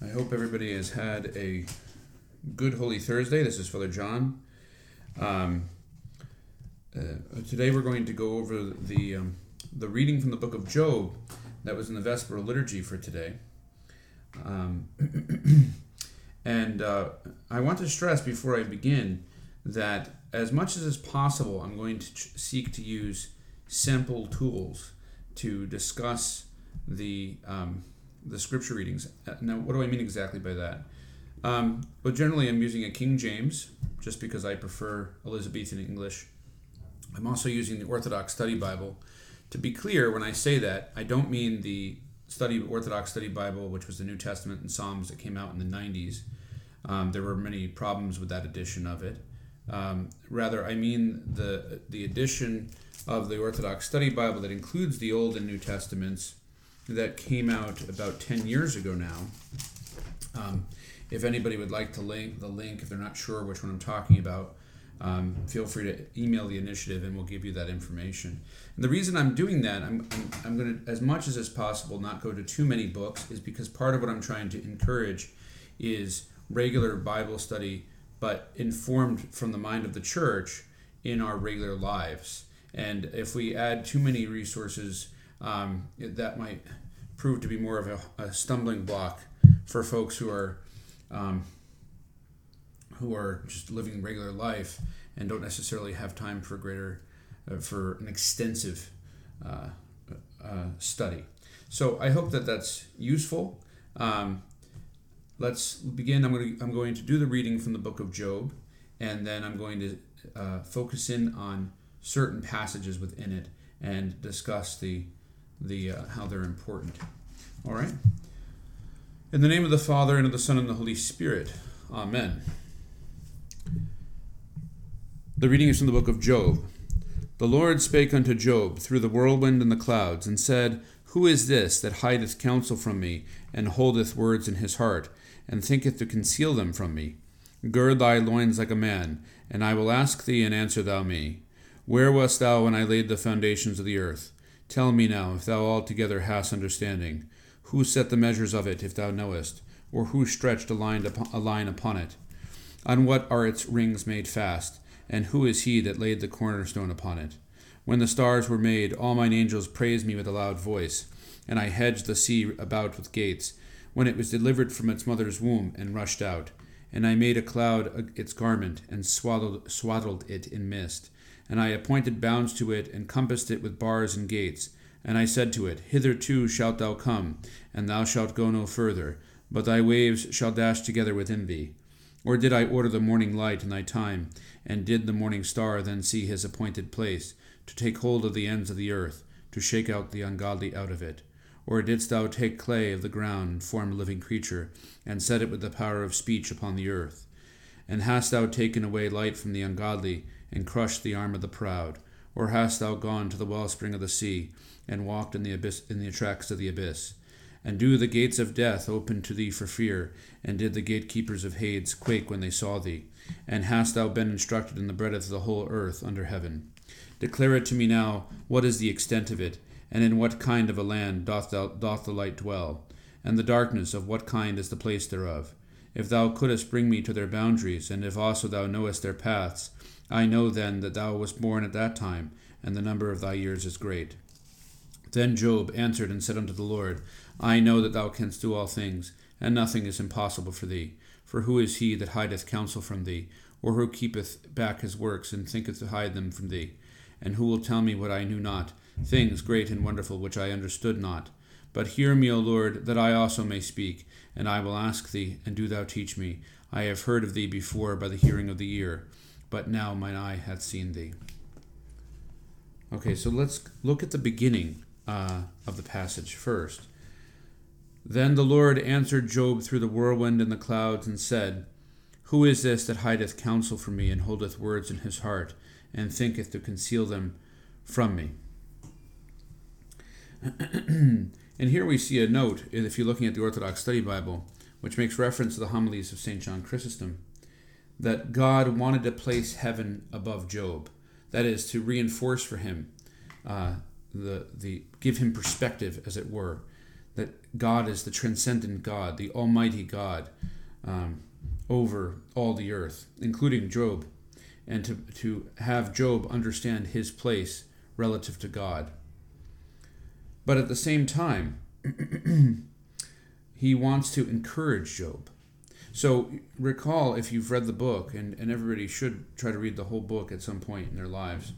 I hope everybody has had a good Holy Thursday. This is Father John. Today we're going to go over the reading from the book of Job that was in the Vesperal Liturgy for today. And I want to stress before I begin that as much as is possible, I'm going to seek to use simple tools to discuss the scripture readings. Now, what do I mean exactly by that? But generally, I'm using a King James, just because I prefer Elizabethan English. I'm also using the Orthodox Study Bible. To be clear, when I say that, I don't mean the Orthodox Study Bible, which was the New Testament and Psalms that came out in the 90s. There were many problems with that edition of it. Rather, I mean the edition of the Orthodox Study Bible that includes the Old and New Testaments that came out about 10 years ago now. If anybody would like to link the link, if they're not sure which one I'm talking about, feel free to email the initiative and we'll give you that information. And the reason I'm doing that, I'm going to, as much as is possible, not go to too many books, is because part of what I'm trying to encourage is regular Bible study, but informed from the mind of the church in our regular lives. And if we add too many resources, that might prove to be more of a stumbling block for folks who are just living regular life and don't necessarily have time for for an extensive study. So I hope that that's useful. Let's begin. I'm going to do the reading from the book of Job, and then I'm going to focus in on certain passages within it and discuss the how they're important. All right. In the name of the Father, and of the Son, and the Holy Spirit. Amen. The reading is from the book of Job. The Lord spake unto Job through the whirlwind and the clouds, and said, Who is this that hideth counsel from me, and holdeth words in his heart, and thinketh to conceal them from me? Gird thy loins like a man, and I will ask thee, and answer thou me. Where wast thou when I laid the foundations of the earth? Tell me now, if thou altogether hast understanding. Who set the measures of it, if thou knowest? Or who stretched a line upon it? On what are its rings made fast? And who is he that laid the cornerstone upon it? When the stars were made, all mine angels praised me with a loud voice. And I hedged the sea about with gates, when it was delivered from its mother's womb, and rushed out. And I made a cloud its garment, and swaddled it in mist. And I appointed bounds to it, and compassed it with bars and gates. And I said to it, Hitherto shalt thou come, and thou shalt go no further, but thy waves shall dash together within thee. Or did I order the morning light in thy time, and did the morning star then see his appointed place, to take hold of the ends of the earth, to shake out the ungodly out of it? Or didst thou take clay of the ground, and form a living creature, and set it with the power of speech upon the earth? And hast thou taken away light from the ungodly, and crushed the arm of the proud? Or hast thou gone to the wellspring of the sea, and walked in the abyss, in the tracks of the abyss? And do the gates of death open to thee for fear? And did the gatekeepers of Hades quake when they saw thee? And hast thou been instructed in the breadth of the whole earth under heaven? Declare it to me now, what is the extent of it? And in what kind of a land doth the light dwell? And the darkness, of what kind is the place thereof? If thou couldest bring me to their boundaries, and if also thou knowest their paths, I know then that thou wast born at that time, and the number of thy years is great. Then Job answered and said unto the Lord, I know that thou canst do all things, and nothing is impossible for thee. For who is he that hideth counsel from thee, or who keepeth back his works, and thinketh to hide them from thee? And who will tell me what I knew not, things great and wonderful which I understood not? But hear me, O Lord, that I also may speak, and I will ask thee, and do thou teach me. I have heard of thee before by the hearing of the ear, but now mine eye hath seen thee. Okay, so let's look at the beginning of the passage first. Then the Lord answered Job through the whirlwind and the clouds, and said, Who is this that hideth counsel from me, and holdeth words in his heart, and thinketh to conceal them from me? And here we see a note, if you're looking at the Orthodox Study Bible, which makes reference to the homilies of St. John Chrysostom, that God wanted to place heaven above Job. That is, to reinforce for him, give him perspective, as it were, that God is the transcendent God, the Almighty God, over all the earth, including Job, and to have Job understand his place relative to God. But at the same time, he wants to encourage Job. So recall, if you've read the book, and everybody should try to read the whole book at some point in their lives.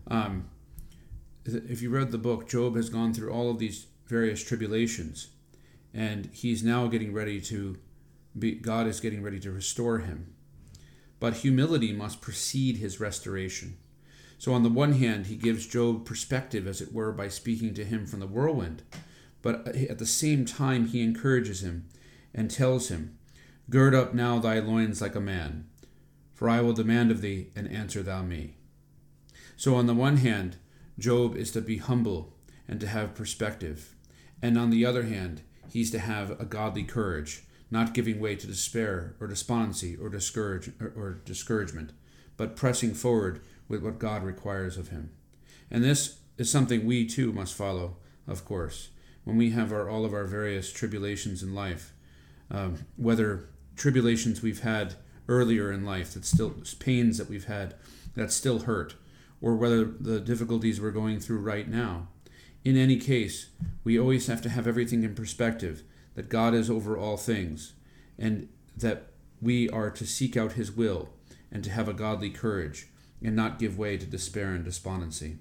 If you read the book, Job has gone through all of these various tribulations, and he's now getting ready to God is getting ready to restore him. But humility must precede his restoration. So on the one hand, he gives Job perspective, as it were, by speaking to him from the whirlwind. But at the same time, he encourages him and tells him, "Gird up now thy loins like a man, for I will demand of thee, and answer thou me." So on the one hand, Job is to be humble and to have perspective. And on the other hand, he's to have a godly courage, not giving way to despair or despondency or discouragement, but pressing forward with what God requires of him. And this is something we too must follow, of course, when we have all of our various tribulations in life, whether tribulations we've had earlier in life, that still pains that we've had that still hurt, or whether the difficulties we're going through right now. In any case, we always have to have everything in perspective, that God is over all things, and that we are to seek out his will and to have a godly courage and not give way to despair and despondency.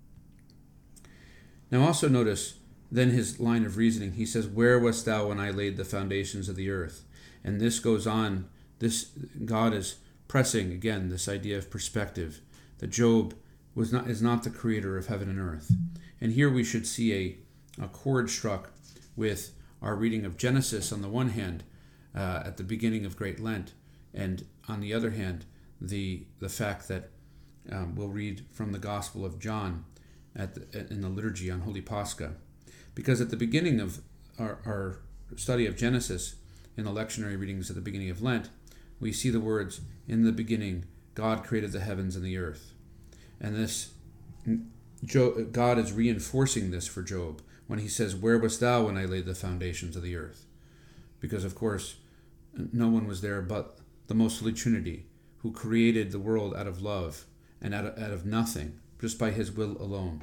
Now also notice then his line of reasoning. He says, "Where wast thou when I laid the foundations of the earth?" And this goes on. God is pressing again this idea of perspective, that Job is not the creator of heaven and earth. And here we should see a chord struck with our reading of Genesis on the one hand, at the beginning of Great Lent, and on the other hand, the fact that we'll read from the Gospel of John in the liturgy on Holy Pascha. Because at the beginning of our study of Genesis, in the lectionary readings at the beginning of Lent, we see the words, "In the beginning, God created the heavens and the earth." And God is reinforcing this for Job when he says, "Where wast thou when I laid the foundations of the earth?" Because, of course, no one was there but the Most Holy Trinity, who created the world out of love and out of nothing, just by his will alone.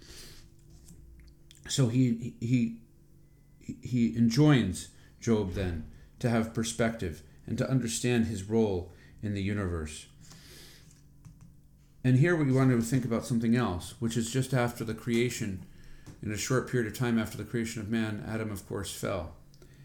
So he enjoins Job then to have perspective and to understand his role in the universe. And here we want to think about something else, which is just after the creation, in a short period of time after the creation of man, Adam, of course, fell.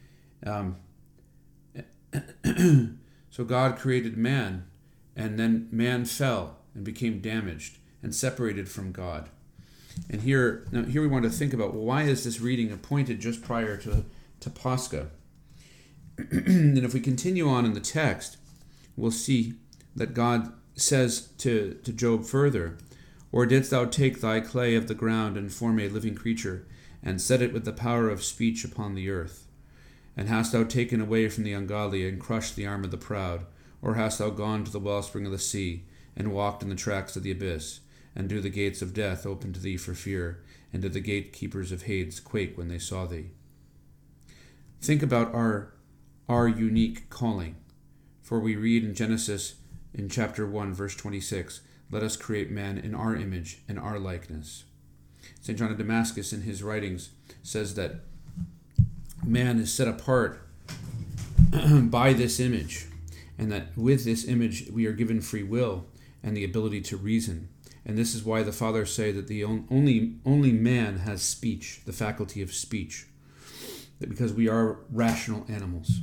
So God created man, and then man fell and became damaged and separated from God. And here we want to think about, well, why is this reading appointed just prior to Pascha? And if we continue on in the text, we'll see that God says to Job further, "Or didst thou take thy clay of the ground and form a living creature, and set it with the power of speech upon the earth? And hast thou taken away from the ungodly and crushed the arm of the proud? Or hast thou gone to the wellspring of the sea, and walked in the tracks of the abyss? And do the gates of death open to thee for fear? And did the gatekeepers of Hades quake when they saw thee?" Think about our unique calling. For we read in Genesis, in chapter 1, verse 26, "Let us create man in our image and our likeness." St. John of Damascus, in his writings, says that man is set apart by this image, and that with this image we are given free will and the ability to reason. And this is why the fathers say that the only man has speech, the faculty of speech, because we are rational animals.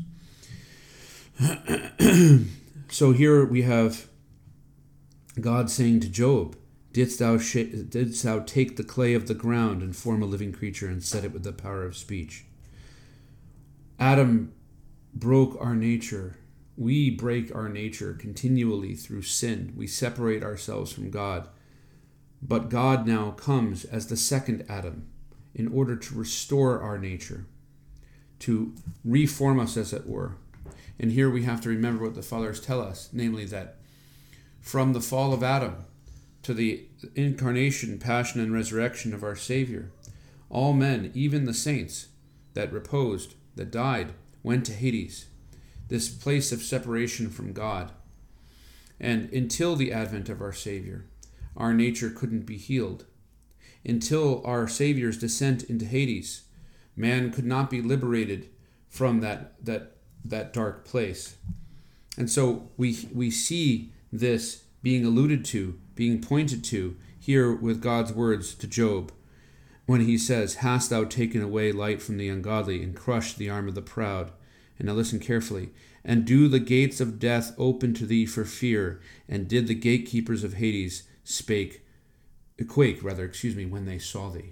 So here we have God saying to Job, didst thou take the clay of the ground and form a living creature and set it with the power of speech?" Adam broke our nature. We break our nature continually through sin. We separate ourselves from God. But God now comes as the second Adam in order to restore our nature, to reform us, as it were. And here we have to remember what the fathers tell us, namely that from the fall of Adam to the incarnation, passion, and resurrection of our Savior, all men, even the saints, that reposed, that died, went to Hades, this place of separation from God. And until the advent of our Savior, our nature couldn't be healed. Until our Savior's descent into Hades, man could not be liberated from that dark place. And so we see this being alluded to, being pointed to here with God's words to Job when he says, "Hast thou taken away light from the ungodly and crushed the arm of the proud?" And now listen carefully. "And do the gates of death open to thee for fear? And did the gatekeepers of Hades quake when they saw thee?"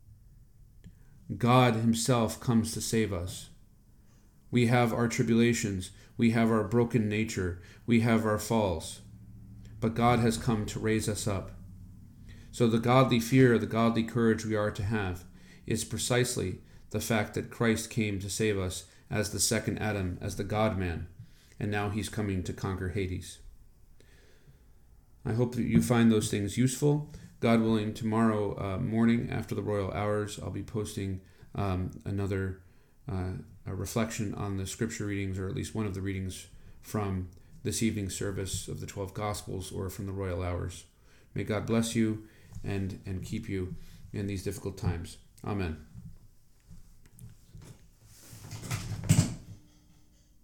God himself comes to save us. We have our tribulations, we have our broken nature, we have our falls, but God has come to raise us up. So the godly fear, the godly courage we are to have is precisely the fact that Christ came to save us as the second Adam, as the God-man, and now he's coming to conquer Hades. I hope that you find those things useful. God willing, tomorrow morning after the royal hours, I'll be posting another a reflection on the scripture readings, or at least one of the readings from this evening's service of the 12 Gospels or from the royal hours. May God bless you and keep you in these difficult times. Amen.